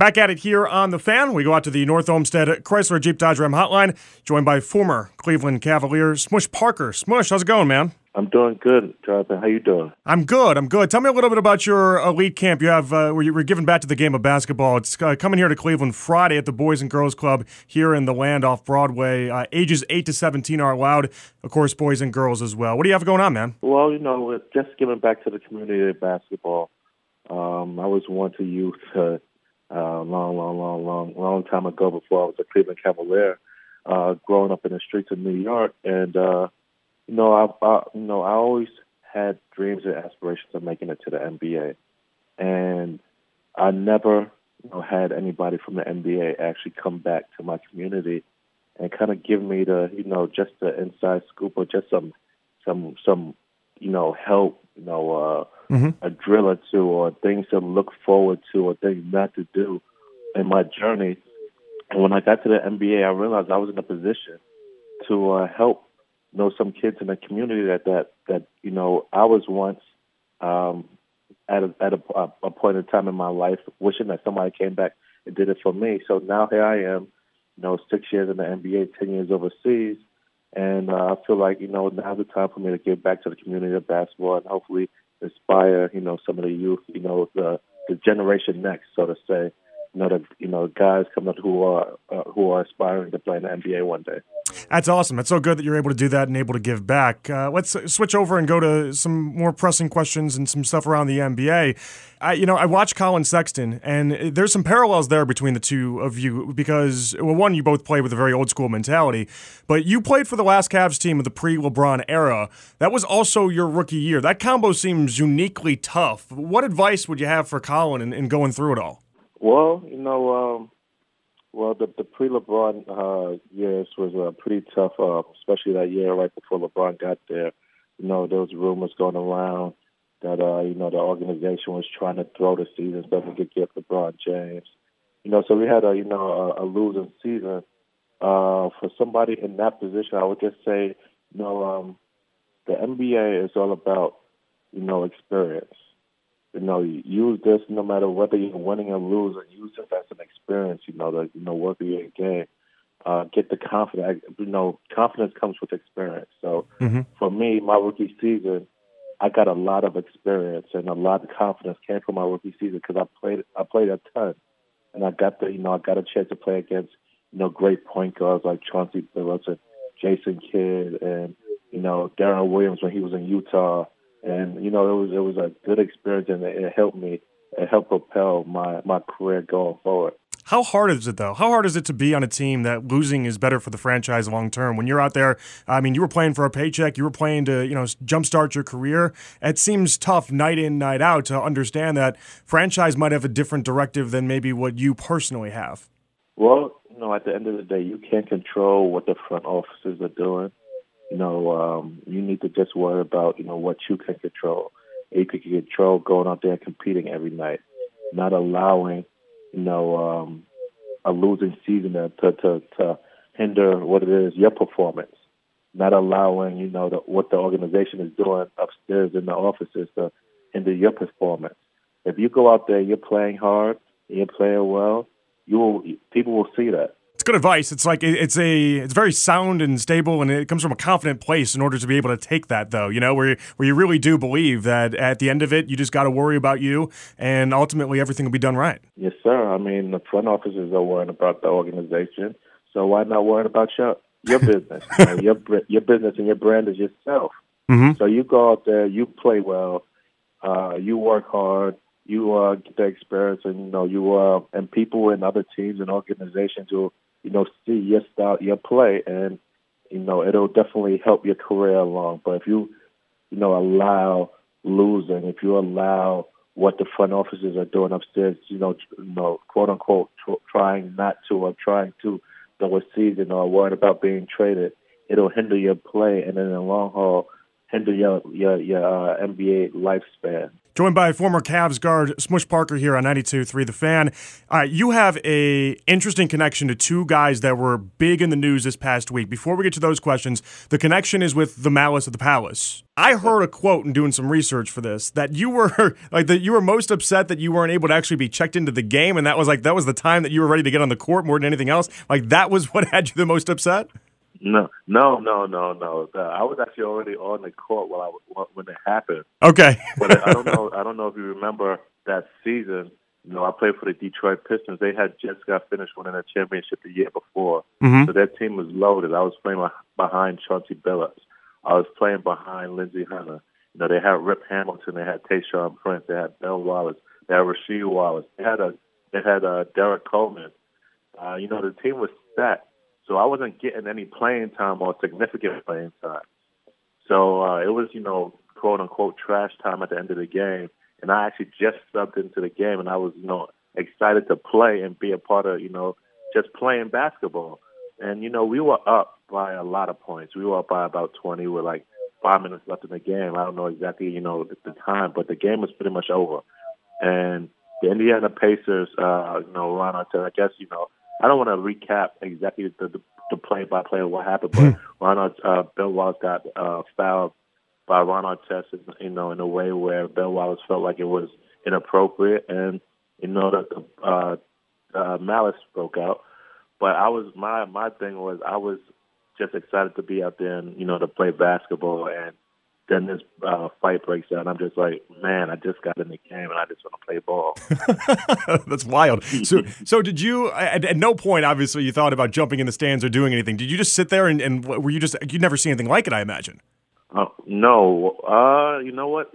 Back at it here on The Fan. We go out to the North Olmsted Chrysler Jeep Dodge Ram hotline, joined by former Cleveland Cavalier Smush Parker. Smush, how's it going, man? I'm doing good, Jonathan. How you doing? I'm good. Tell me a little bit about your elite camp you have where you were giving back to the game of basketball. It's coming here to Cleveland Friday at the Boys and Girls Club here in the Land off Broadway. Ages 8 to 17 are allowed. Of course, boys and girls as well. What do you have going on, man? Well, we're just giving back to the community of basketball. I was once a youth long time ago before I was a Cleveland Cavalier, growing up in the streets of New York. And, I always had dreams and aspirations of making it to the NBA. And I never had anybody from the NBA actually come back to my community and kind of give me the, just the inside scoop or just some help, a drill or two or things to look forward to or things not to do in my journey. And when I got to the NBA, I realized I was in a position to help, some kids in the community that I was once at a point in time in my life wishing that somebody came back and did it for me. So now here I am, 6 years in the NBA, 10 years overseas. And I feel like, now's the time for me to give back to the community of basketball and hopefully inspire, some of the youth, the generation next, so to say, the guys coming up who are aspiring to play in the NBA one day. That's awesome. It's so good that you're able to do that and able to give back. Let's switch over and go to some more pressing questions and some stuff around the NBA. I watch Colin Sexton, and there's some parallels there between the two of you because, well, one, you both play with a very old school mentality, but you played for the last Cavs team of the pre-LeBron era. That was also your rookie year. That combo seems uniquely tough. What advice would you have for Colin in going through it all? Well, the pre-LeBron years was pretty tough, especially that year right before LeBron got there. There was rumors going around that, the organization was trying to throw the season so they could get LeBron James. So we had a losing season. For somebody in that position, I would just say, the NBA is all about, experience. Use this no matter whether you're winning or losing. Use this as an experience, work your game. Get the confidence. Confidence comes with experience. So for me, my rookie season, I got a lot of experience and a lot of confidence came from my rookie season because I played a ton, and I got a chance to play against great point guards like Chauncey Billups and Jason Kidd and Darren Williams when he was in Utah. And, it was a good experience, and it helped me. It helped propel my career going forward. How hard is it, though? How hard is it to be on a team that losing is better for the franchise long term? When you're out there, you were playing for a paycheck. You were playing to, jumpstart your career. It seems tough night in, night out to understand that franchise might have a different directive than maybe what you personally have. Well, at the end of the day, you can't control what the front offices are doing. You need to just worry about, what you can control. You can control going out there and competing every night, not allowing, a losing season to hinder what it is, your performance, not allowing, what the organization is doing upstairs in the offices to hinder your performance. If you go out there, you're playing hard, and you're playing well, people will see that. It's good advice. It's like it's very sound and stable, and it comes from a confident place in order to be able to take that, though, where you really do believe that at the end of it, you just got to worry about you, and ultimately everything will be done right. Yes, sir. The front offices are worrying about the organization, so why not worry about your business? Your business and your brand is yourself. Mm-hmm. So you go out there, you play well, you work hard, you get the experience, and and people in other teams and organizations will see your style, your play, and it'll definitely help your career along. But if you allow losing, if you allow what the front offices are doing upstairs, quote unquote, trying not to or trying to throw a season or worried about being traded, it'll hinder your play, and in the long haul, hinder your NBA lifespan. Joined by former Cavs guard Smush Parker here on 92.3 The Fan. You have a interesting connection to two guys that were big in the news this past week. Before we get to those questions, the connection is with the Malice at the Palace. I heard a quote in doing some research for this that you were you were most upset that you weren't able to actually be checked into the game, and that was the time that you were ready to get on the court more than anything else. Like that was what had you the most upset? No. I was actually already on the court when it happened. Okay. But I don't know if you remember that season. I played for the Detroit Pistons. They had just got finished winning a championship the year before. Mm-hmm. So their team was loaded. I was playing behind Chauncey Billups. I was playing behind Lindsey Hunter. They had Rip Hamilton. They had Tayshaun Prince. They had Bill Wallace. They had Rasheed Wallace. They had Derek Coleman. The team was stacked. So I wasn't getting any playing time or significant playing time. So it was, quote unquote trash time at the end of the game. And I actually just subbed into the game, and I was, excited to play and be a part of, just playing basketball. And, we were up by a lot of points. We were up by about 20 with like 5 minutes left in the game. I don't know exactly, the time, but the game was pretty much over. And the Indiana Pacers, Ron Artest, I guess, I don't want to recap exactly the play-by-play of what happened, but Bill Wallace got fouled by Ron Artest, in a way where Bill Wallace felt like it was inappropriate, and that the malice broke out. But my thing was I was just excited to be out there and to play basketball, and then this fight breaks out, and I'm just like, man, I just got in the game, and I just want to play ball. That's wild. So did you, at no point, obviously, you thought about jumping in the stands or doing anything. Did you just sit there and were you just, you'd never seen anything like it, I imagine? No. You know what?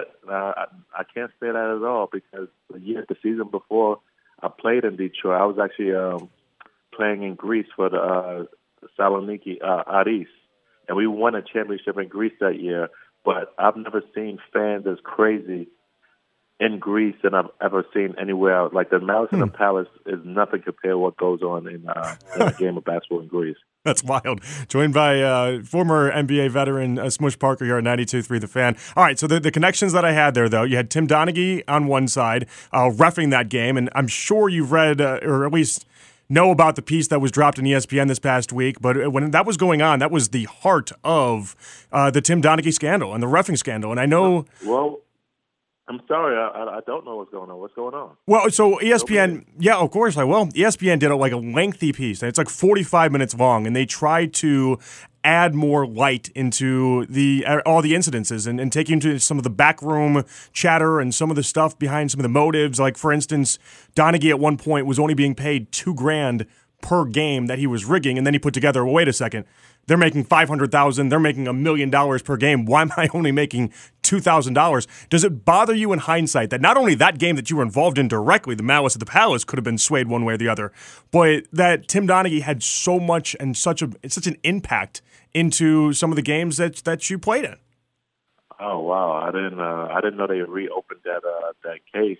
I can't say that at all, because the season before I played in Detroit, I was actually playing in Greece for the Saloniki Aris, and we won a championship in Greece that year. But I've never seen fans as crazy in Greece than I've ever seen anywhere else. Like the Malice in the Palace is nothing compared to what goes on in a game of basketball in Greece. That's wild. Joined by former NBA veteran Smush Parker here at 92.3 The Fan. All right, so the connections that I had there, though, you had Tim Donaghy on one side reffing that game, and I'm sure you've read, or at least know about the piece that was dropped in ESPN this past week, but when that was going on, that was the heart of the Tim Donaghy scandal and the reffing scandal. And I know... Well, I'm sorry, I don't know what's going on. What's going on? Well, so ESPN, yeah, of course. ESPN did a lengthy piece, and it's like 45 minutes long, and they tried to add more light into all the incidences and take you into some of the backroom chatter and some of the stuff behind some of the motives. Like, for instance, Donaghy at one point was only being paid $2,000 per game that he was rigging, and then he put together, well, wait a second, they're making $500,000, they're making $1 million per game. Why am I only making $2,000? Does it bother you in hindsight that not only that game that you were involved in directly, the Malice at the Palace, could have been swayed one way or the other, but that Tim Donaghy had so much and such an impact into some of the games that you played in? Oh wow, I didn't know they reopened that case.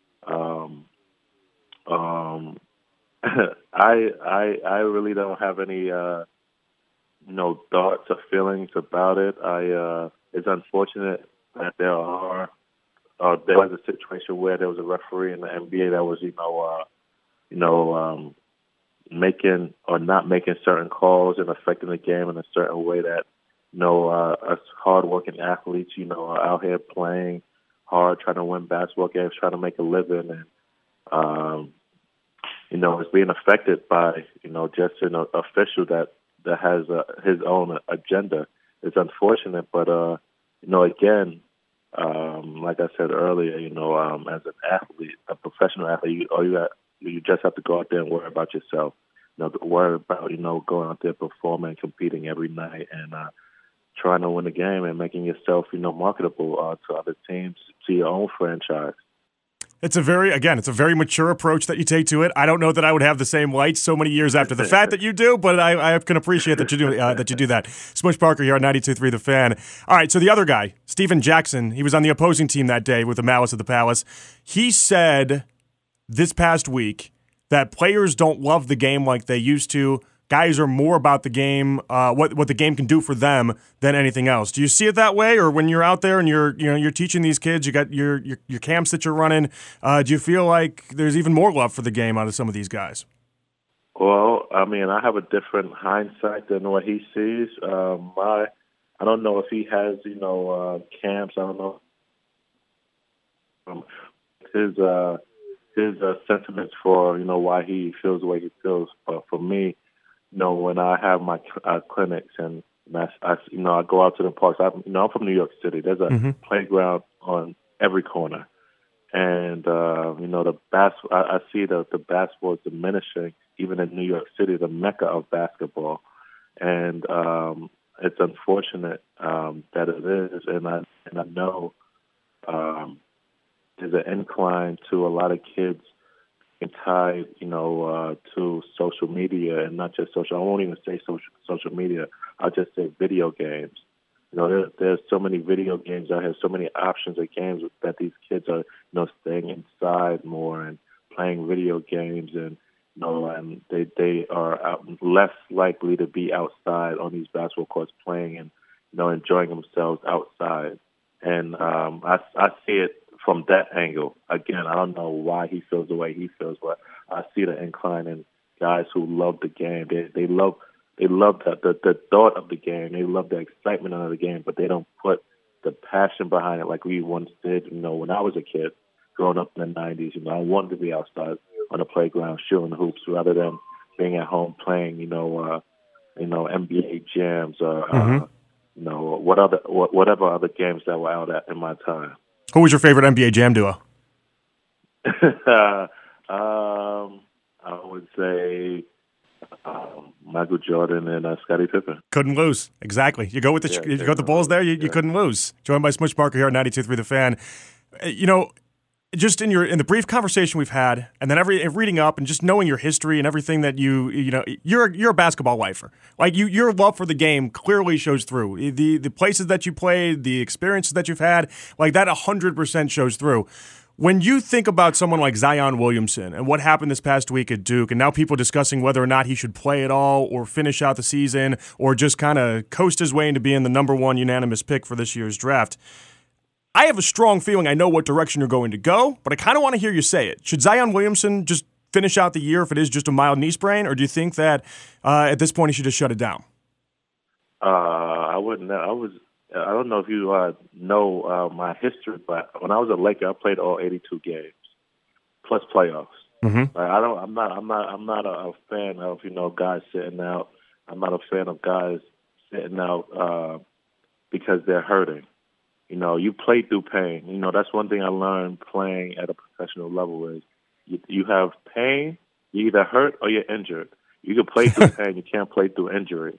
I really don't have any thoughts or feelings about it. It's unfortunate that there was a situation where there was a referee in the NBA that was making or not making certain calls and affecting the game in a certain way that us hardworking athletes are out here playing hard, trying to win basketball games, trying to make a living, and it's being affected by just an official that has his own agenda. It's unfortunate, but again, like I said earlier, as an athlete, a professional athlete, you just have to go out there and worry about yourself. Worry about going out there performing and competing every night and trying to win a game and making yourself marketable to other teams, to your own franchise. It's a very mature approach that you take to it. I don't know that I would have the same light so many years after the fact that you do, but I can appreciate that you do that. Smush Parker here on 92.3 The Fan. All right, so the other guy, Stephen Jackson, he was on the opposing team that day with the Malice at the Palace. He said this past week that players don't love the game like they used to guys are more about the game, what the game can do for them than anything else. Do you see it that way, or when you're out there and you're teaching these kids, you got your camps that you're running? Do you feel like there's even more love for the game out of some of these guys? Well, I mean, I have a different hindsight than what he sees. I don't know if he has, camps. I don't know his sentiments for why he feels the way he feels. But for me, when I have my clinics and I go out to the parks. I'm from New York City. There's a playground on every corner, and I see the basketball is diminishing even in New York City, the mecca of basketball, and it's unfortunate that it is, and I know there's an incline to a lot of kids being tied, to social media, and not just social. I won't even say social media. I'll just say video games. There's so many video games out here, so many options of games that these kids are, staying inside more and playing video games, and and they are less likely to be outside on these basketball courts playing and enjoying themselves outside. And I see it from that angle. Again, I don't know why he feels the way he feels, but I see the incline in guys who love the game. They love the thought of the game. They love the excitement of the game, but they don't put the passion behind it like we once did. When I was a kid, growing up in the 90s, I wanted to be outside on the playground shooting hoops rather than being at home playing, NBA jams or whatever other games that were out in my time. Who was your favorite NBA Jam duo? I would say Michael Jordan and Scottie Pippen. Couldn't lose. Exactly. You go with the Bulls there. You couldn't lose. Joined by Smush Parker here on 92.3 The Fan. Just in the brief conversation we've had, and then reading up and just knowing your history and everything that you're a basketball lifer. Like your love for the game clearly shows through. The places that you played, the experiences that you've had, like that 100% shows through. When you think about someone like Zion Williamson and what happened this past week at Duke, and now people discussing whether or not he should play at all or finish out the season or just kind of coast his way into being the number one unanimous pick for this year's draft, I have a strong feeling I know what direction you're going to go, but I kind of want to hear you say it. Should Zion Williamson just finish out the year if it is just a mild knee sprain, or do you think that at this point he should just shut it down? I wouldn't. I don't know if you know my history, but when I was a Laker, I played all 82 games plus playoffs. Mm-hmm. I'm not a fan of guys sitting out. I'm not a fan of guys sitting out because they're hurting. You play through pain. That's one thing I learned playing at a professional level is you have pain, you either hurt or you're injured. You can play through pain, you can't play through injury.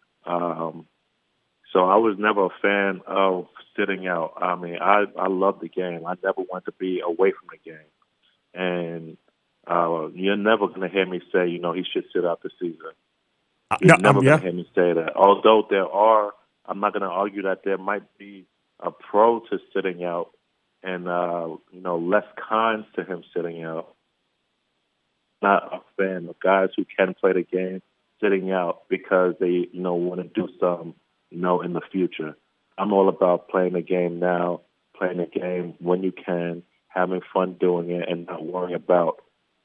So I was never a fan of sitting out. I mean, I love the game. I never want to be away from the game. And you're never going to hear me say, he should sit out the season. You're never going to hear me say that. Although I'm not going to argue that there might be a pro to sitting out and, less cons to him sitting out. Not a fan of guys who can play the game sitting out because they, want to do something, in the future. I'm all about playing the game now, playing the game when you can, having fun doing it, and not worrying about,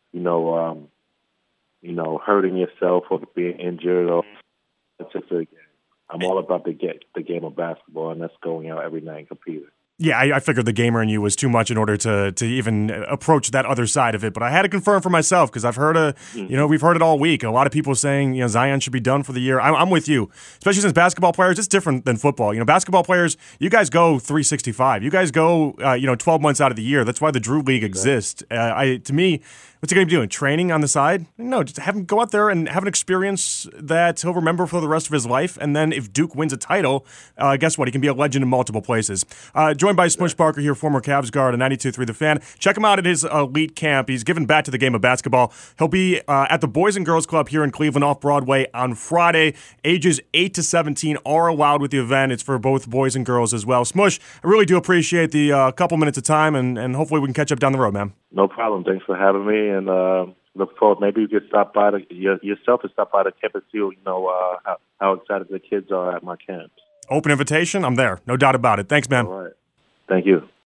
hurting yourself or being injured or it's just a game. I'm all about the game of basketball, and that's going out every night and competing. Yeah, I figured the gamer in you was too much in order to even approach that other side of it. But I had to confirm for myself because I've heard we've heard it all week. A lot of people saying, Zion should be done for the year. I'm with you, especially since basketball players, it's different than football. Basketball players, you guys go 365. You guys go, 12 months out of the year. That's why the Drew League exists. To me, what's he going to be doing? Training on the side? No, just have him go out there and have an experience that he'll remember for the rest of his life. And then if Duke wins a title, guess what? He can be a legend in multiple places. Joined by Smush Parker here, former Cavs guard on 92.3 The Fan. Check him out at his elite camp. He's given back to the game of basketball. He'll be at the Boys and Girls Club here in Cleveland off Broadway on Friday. Ages 8 to 17 are allowed with the event. It's for both boys and girls as well. Smush, I really do appreciate the couple minutes of time, and hopefully we can catch up down the road, man. No problem. Thanks for having me, and look forward. Maybe you could stop by yourself and stop by the camp and see, how excited the kids are at my camps. Open invitation. I'm there. No doubt about it. Thanks, man. All right. Thank you.